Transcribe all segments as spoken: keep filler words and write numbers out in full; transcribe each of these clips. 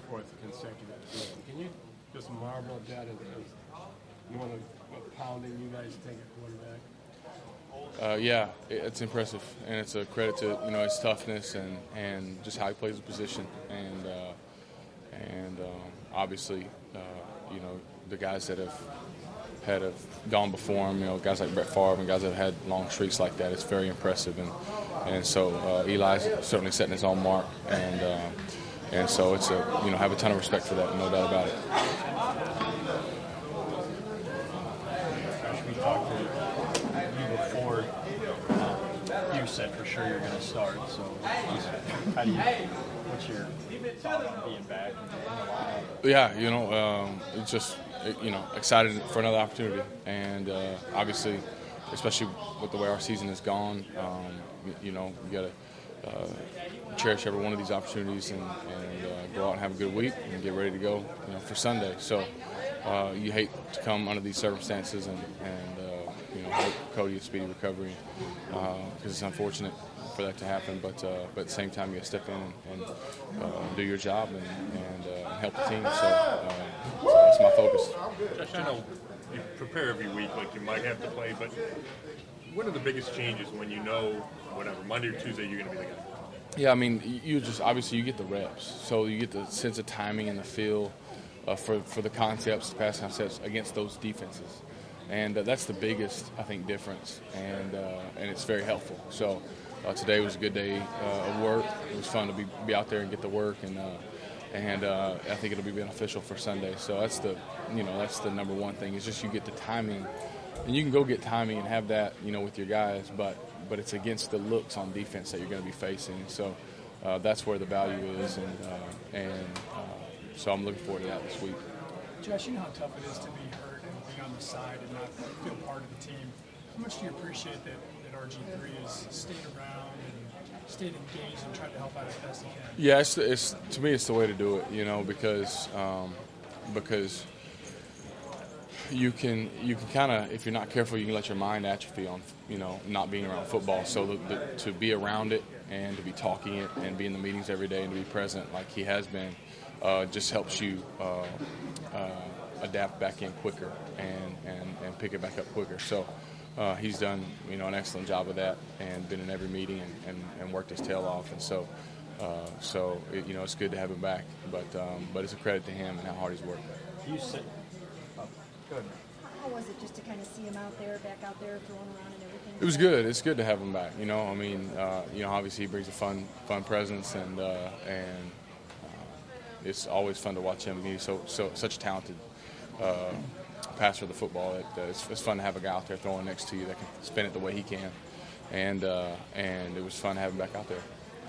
fourth consecutive game. Can you just marvel at that as, as knowing what pounding you guys take at quarterback? Uh, yeah, it's impressive, and it's a credit to you know his toughness and, and just how he plays the position, and uh, and um, obviously uh, you know the guys that have had have gone before him, you know guys like Brett Favre and guys that have had long streaks like that. It's very impressive, and and so uh, Eli's certainly setting his own mark, and uh, and so it's a you know have a ton of respect for that, no doubt about it. We talked to you before. Um, you said for sure you're going to start. So, how do you? What's your thought on being back in the lineup? Yeah, you know, um, it's just you know excited for another opportunity, and uh, obviously, especially with the way our season has gone, um, you, you know, you got to uh, cherish every one of these opportunities and, and uh, go out and have a good week and get ready to go, you know, for Sunday. So. Uh, you hate to come under these circumstances and, and uh, you know, hope Cody a speedy recovery because uh, it's unfortunate for that to happen. But uh, but at the same time, you got to step in and, and uh, do your job and, and uh, help the team. So, uh, so that's my focus. Josh, I know you prepare every week like you might have to play, but what are the biggest changes when you know, whatever, Monday or Tuesday you're going to be the guy? Yeah, I mean, you just obviously you get the reps, so you get the sense of timing in the field. Uh, for, for the concepts, the pass concepts against those defenses. And uh, that's the biggest, I think, difference, and uh, and it's very helpful. So uh, today was a good day uh, of work. It was fun to be, be out there and get the work, and uh, and uh, I think it'll be beneficial for Sunday. So that's the, you know, that's the number one thing. Is just you get the timing, and you can go get timing and have that, you know, with your guys, but but it's against the looks on defense that you're going to be facing. So uh, that's where the value is, and uh, and. Uh, So I'm looking forward to that this week. Josh, you know how tough it is to be hurt and be on the side and not feel part of the team. How much do you appreciate that, that R G three has stayed around and stayed engaged and tried to help out as best he can? Yeah, it's, it's to me it's the way to do it, you know, because um, because you can you can kind of, if you're not careful, you can let your mind atrophy on, you know, not being around football. So the, the, to be around it and to be talking it and be in the meetings every day and to be present like he has been. Uh, just helps you uh, uh, adapt back in quicker and, and, and pick it back up quicker. So uh, he's done you know an excellent job of that and been in every meeting and, and, and worked his tail off. And so uh, so it, you know it's good to have him back. But um, but it's a credit to him and how hard he's worked. You said, oh, go ahead. How was it just to kind of see him out there, back out there, throwing around and everything? It was good. It's good to have him back. You know, I mean, uh, you know, obviously he brings a fun fun presence and uh, and. It's always fun to watch him. He's so so such a talented uh, passer of the football. That uh, it's, it's fun to have a guy out there throwing next to you that can spin it the way he can, and uh, and it was fun to have him back out there.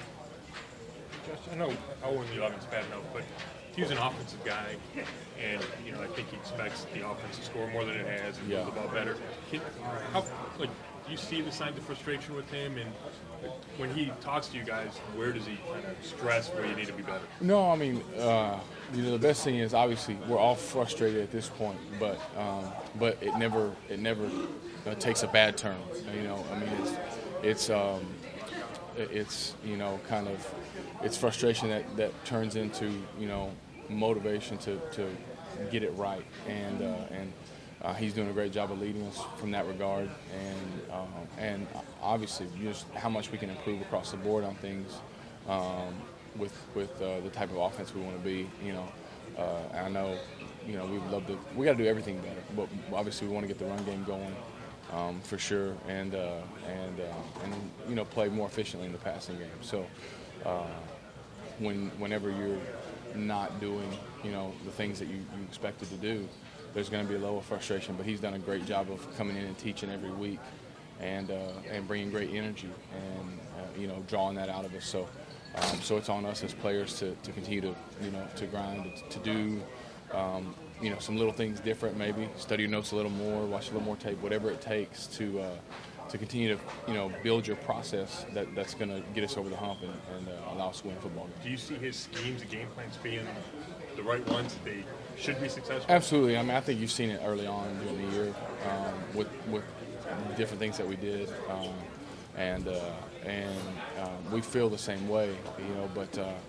Josh, I know oh in the eleven's bad enough, but he's an offensive guy, and you know I think he expects the offense to score more than it has and yeah. move the ball better. Can, how like do you see the signs of frustration with him and? When he talks to you guys, where does he kind of stress where you need to be better? No, I mean, uh, you know, the best thing is obviously we're all frustrated at this point, but um, but it never it never uh, takes a bad turn. You know, I mean, it's it's um, it's you know kind of it's frustration that, that turns into you know motivation to, to get it right, and uh, and. Uh, he's doing a great job of leading us from that regard, and um, and obviously just how much we can improve across the board on things um, with with uh, the type of offense we want to be. You know, uh, I know, you know, we would love to. We got to do everything better, but obviously we want to get the run game going um, for sure, and uh, and uh, and you know play more efficiently in the passing game. So uh, when whenever you're not doing you know the things that you, you expected to do. There's going to be a level of frustration, but he's done a great job of coming in and teaching every week, and uh, and bringing great energy and uh, you know drawing that out of us. So um, so it's on us as players to, to continue to you know to grind to, to do um, you know some little things different, maybe study your notes a little more, watch a little more tape, whatever it takes to uh, to continue to you know build your process that, that's going to get us over the hump and, and uh, allow us to win football games. Do you see his schemes and game plans being the right ones that they should be successful? Absolutely. I mean, I think you've seen it early on during the year um, with with different things that we did, um, and uh, and um, we feel the same way, you know. But uh, but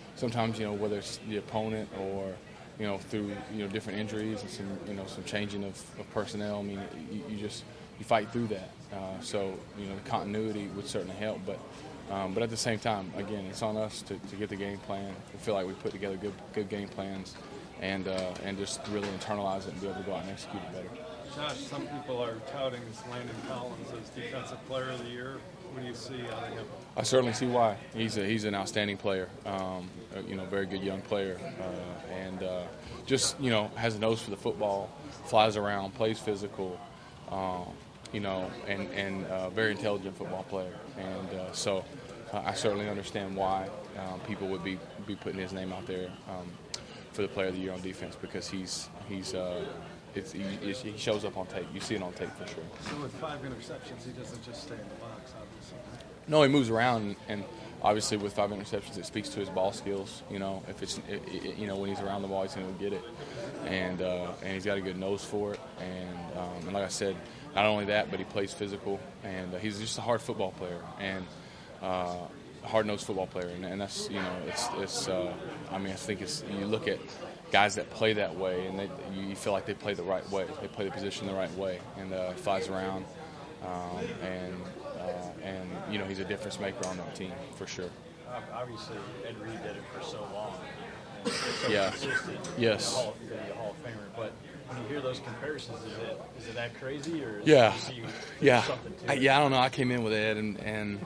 sometimes, you know, whether it's the opponent or, you know, through, you know, different injuries and some, you know, some changing of, of personnel, I mean, you, you just you fight through that. Uh, so, you know, the continuity would certainly help. But um, but at the same time, again, it's on us to, to get the game plan. We feel like we put together good good game plans and uh, and just really internalize it and be able to go out and execute it better. Josh, some people are touting Landon Collins as Defensive Player of the Year. What do you see out of him? I certainly see why. He's a, he's an outstanding player. Um, you know, very good young player, uh, and uh, just you know has a nose for the football, flies around, plays physical, um, you know, and and uh, very intelligent football player. And uh, so, uh, I certainly understand why um, people would be be putting his name out there um, for the Player of the Year on defense, because he's he's. Uh, It's, he, he shows up on tape. You see it on tape for sure. So with five interceptions, he doesn't just stay in the box, obviously. No, he moves around, and obviously with five interceptions, it speaks to his ball skills. You know, if it's it, it, you know when he's around the ball, he's going to get it, and uh, and he's got a good nose for it. And, um, and like I said, not only that, but he plays physical, and uh, he's just a hard football player and uh, a hard-nosed football player. And, and that's you know it's it's. Uh, I mean, I think it's you look at guys that play that way, and they, you feel like they play the right way. They play the position the right way, and uh, flies around, um, and uh, and you know he's a difference maker on that team for sure. Obviously, Ed Reed did it for so long. And so Yeah. consistent. Yes. Hall, the Hall of Famer. But when you hear those comparisons, is it is it that crazy, or is Yeah, it, you see yeah, something to I, it? yeah. I don't know. I came in with Ed, and and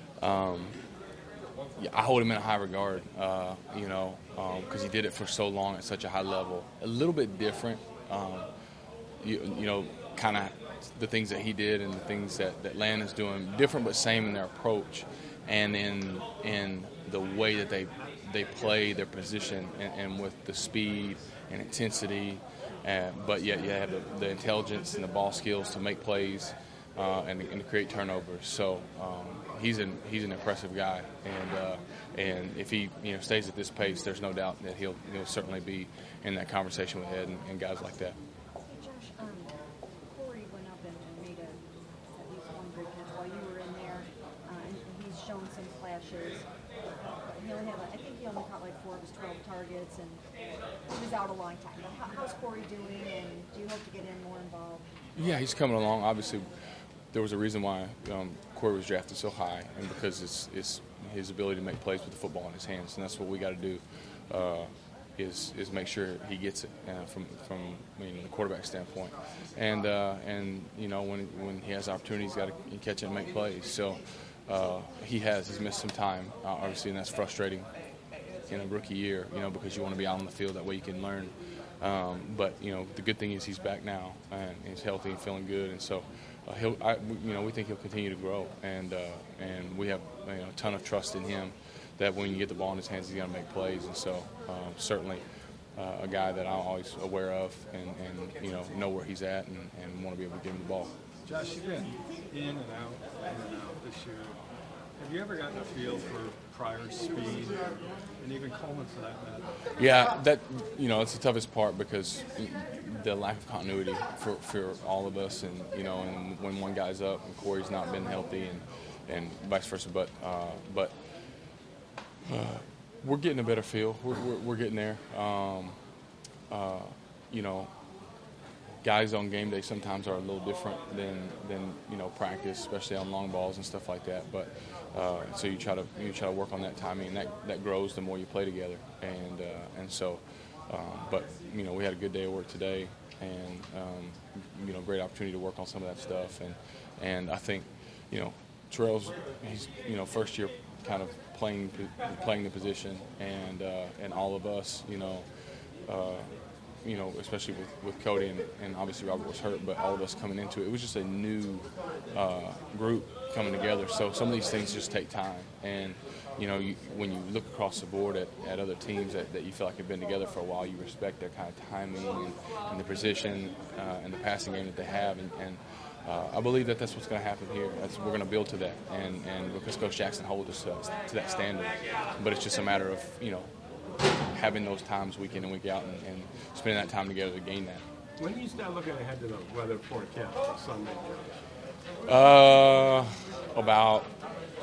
um, yeah, I hold him in a high regard. Uh, you know, because um, he did it for so long at such a high level. A little bit different. Um, you, you know, kind of the things that he did and the things that that Landon's doing, different but same in their approach, and in in the way that they they play their position, and, and with the speed and intensity. Uh, but yet you have the, the intelligence and the ball skills to make plays uh, and, and to create turnovers. So um, he's an he's an impressive guy, and uh, and if he you know stays at this pace, there's no doubt that he'll he'll certainly be in that conversation with Ed and, and guys like that. Hey, Josh, um, Corey went up and and made a, at least one great catch while you were in there, uh, and he's shown some flashes. He only had, like, I think he only caught like four of his twelve targets, and he was out a long time. But how, how's Corey doing, and do you hope to get him more involved? Yeah, he's coming along. Obviously, there was a reason why um, Corey was drafted so high, and because it's, it's his ability to make plays with the football in his hands, and that's what we got to do. Uh, is is make sure he gets it uh, from from I mean, the quarterback standpoint, and uh, and you know when when he has opportunities, he's got to catch it and make plays. So uh, he has he's missed some time, uh, obviously, and that's frustrating in a rookie year, you know, because you want to be out on the field, that way you can learn. Um, but you know the good thing is he's back now and he's healthy and feeling good, and so uh, he'll I, you know we think he'll continue to grow, and uh, and we have you know, a ton of trust in him. That when you get the ball in his hands, he's going to make plays. And so um, certainly uh, a guy that I'm always aware of and, and you know, know where he's at and, and want to be able to give him the ball. Josh, you've been in and out, in and out this year. Have you ever gotten a feel for Pryor's speed, and even Coleman for that matter? Yeah, that you know, it's the toughest part because the lack of continuity for, for all of us, and you know, and when one guy's up and Corey's not been healthy, and, and vice versa. But uh, but. Uh, we're getting a better feel. We're, we're, we're getting there. Um, uh, you know, guys on game day sometimes are a little different than, than you know practice, especially on long balls and stuff like that. But uh, so you try to you try to work on that timing, and that, that grows the more you play together. And uh, and so, um, but you know, we had a good day of work today, and um, you know, great opportunity to work on some of that stuff. And and I think, you know, Terrell's he's you know first year kind of playing playing the position, and uh, and all of us, you know, uh, you know, especially with, with Cody and, and obviously Robert was hurt, but all of us coming into it, it was just a new uh, group coming together. So some of these things just take time, and you know, you, when you look across the board at, at other teams that, that you feel like have been together for a while, you respect their kind of timing and, and the position uh, and the passing game that they have, and. and Uh, I believe that that's what's going to happen here. That's, we're going to build to that, and, and because Coach Jackson holds us to, to that standard. But it's just a matter of, you know, having those times week in and week out, and, and spending that time together to gain that. When do you start looking ahead to the weather forecast for Sunday? Uh, about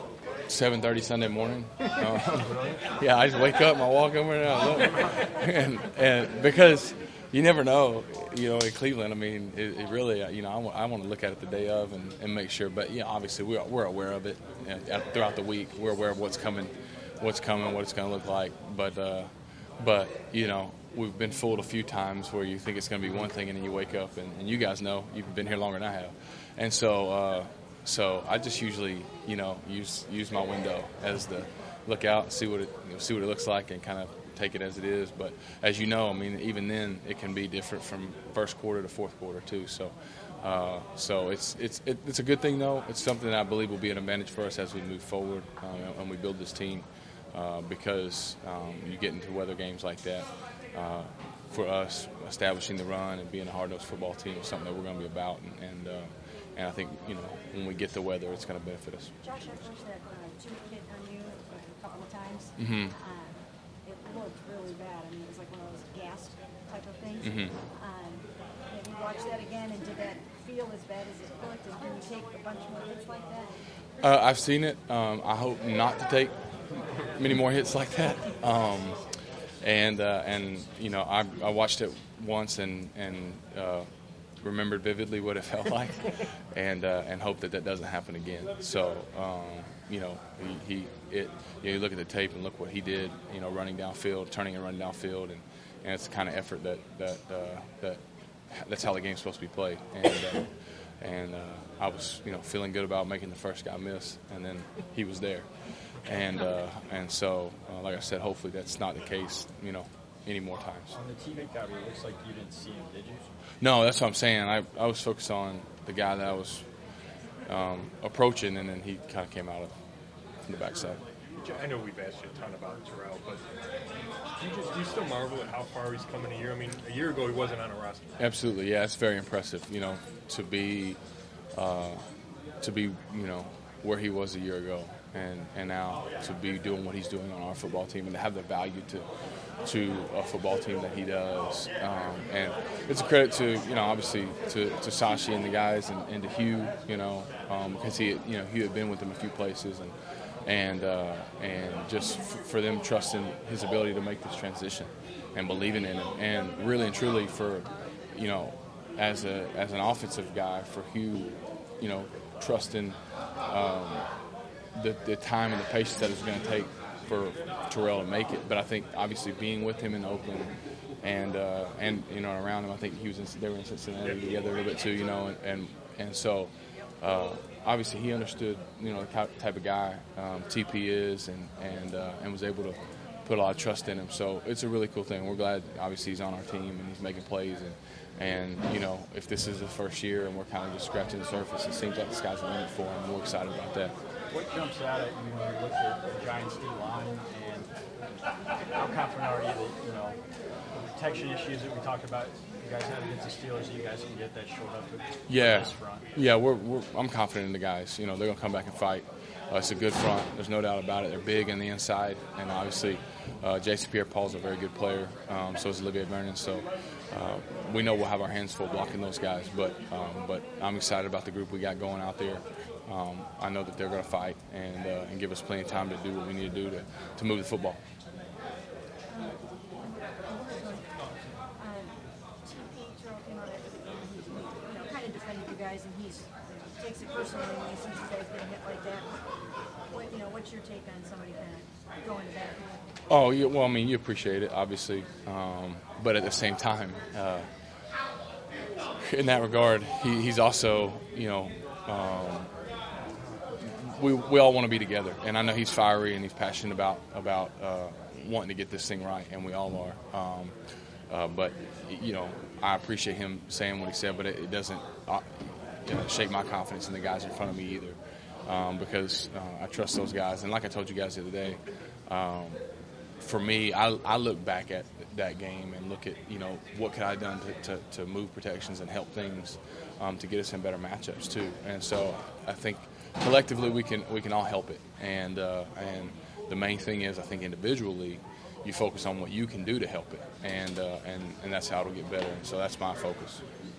seven thirty Sunday morning. Uh, yeah, I just wake up and I walk over and I look. and, and because you never know, you know, in Cleveland, I mean, it, it really, you know, I, w- I want to look at it the day of and, and make sure. But, yeah, obviously we're, we're aware of it uh, throughout the week. We're aware of what's coming, what's coming, what it's going to look like. But, uh, but you know, we've been fooled a few times where you think it's going to be one thing and then you wake up and, and you guys know, you've been here longer than I have. And so, uh, so I just usually, you know, use use my window as the look out, see what it you know, see what it looks like, and kind of take it as it is. But as you know, I mean, even then it can be different from first quarter to fourth quarter too. So, uh, so it's it's it, it's a good thing though. It's something that I believe will be an advantage for us as we move forward uh, and we build this team uh, because um, you get into weather games like that. Uh, for us, establishing the run and being a hard-nosed football team is something that we're going to be about, and and, uh, and I think you know when we get the weather, it's going to benefit us. Josh, I watched that uh, tooth hit on you a couple of times. Mm-hmm. Um, it looked really bad. I mean, it was like one of those gas type of things. Mm-hmm. Um, have you watched that again, and did that feel as bad as it looked? And can you take a bunch more hits like that? Uh, I've seen it. Um, I hope not to take many more hits like that. Um, And uh, and you know I, I watched it once and and uh, remembered vividly what it felt like, and uh, and hope that that doesn't happen again. So um, you know he, he it you, know, you look at the tape and look what he did. You know, running downfield, turning and running downfield, and, and it's the kind of effort that that uh, that that's how the game's supposed to be played. And uh, and uh, I was you know feeling good about making the first guy miss, and then he was there. And uh, and so, uh, like I said, hopefully that's not the case, you know, any more times. On the T V cover, it looks like you didn't see him, did you? No, that's what I'm saying. I, I was focused on the guy that I was um, approaching, and then he kind of came out of from the backside. I know we've asked you a ton about Terrell, but do you just do you still marvel at how far he's come in a year? I mean, a year ago he wasn't on a roster. Absolutely, yeah, it's very impressive. You know, to be uh, to be you know where he was a year ago. And, and now to be doing what he's doing on our football team and to have the value to to a football team that he does. Um, and it's a credit to, you know, obviously to, to Sashi and the guys and, and to Hugh, you know, um, because he, you know, Hugh had been with him a few places and and uh, and just f- for them trusting his ability to make this transition and believing in him. And really and truly for, you know, as a as an offensive guy, for Hugh, you know, trusting um, The, the time and the patience that it's going to take for Terrell to make it. But I think obviously being with him in Oakland and uh, and you know around him, I think he was in, they were in Cincinnati together a little bit too, you know, and and, and so uh, obviously he understood you know the type of guy um, T P is and and uh, and was able to put a lot of trust in him. So it's a really cool thing. We're glad obviously he's on our team and he's making plays and. And, you know, if this is the first year and we're kind of just scratching the surface, it seems like the sky's the limit for him. We're excited about that. What jumps out at you when you look at the Giants' D line, and how confident are you that, you know, the protection issues that we talked about, you guys had against the Steelers, that you guys can get that short up at yeah. this front? Yeah, we're, we're, I'm confident in the guys. You know, they're going to come back and fight. Uh, it's a good front. There's no doubt about it. They're big on the inside, and obviously uh, Jason Pierre-Paul's a very good player. Um, so is Olivier Vernon. So uh, we know we'll have our hands full blocking those guys. But um, but I'm excited about the group we got going out there. Um, I know that they're going to fight and uh, and give us plenty of time to do what we need to do to, to move the football. Guys, and he's he takes it personally when he sees you guys getting hit like that. What you know, what's your take on somebody kind of going to that? Oh, yeah, well, I mean, you appreciate it, obviously, um, but at the same time, uh, in that regard, he, he's also, you know, um, we we all want to be together, and I know he's fiery and he's passionate about about uh, wanting to get this thing right, and we all are. Um, uh, but you know, I appreciate him saying what he said, but it, it doesn't. Uh, You know, shake my confidence in the guys in front of me either, um, because uh, I trust those guys. And like I told you guys the other day, um, for me, I, I look back at that game and look at, you know, what could I have done to, to, to move protections and help things um, to get us in better matchups too. And so I think collectively we can we can all help it. And uh, and the main thing is, I think individually, you focus on what you can do to help it, and uh, and and that's how it'll get better. And so that's my focus.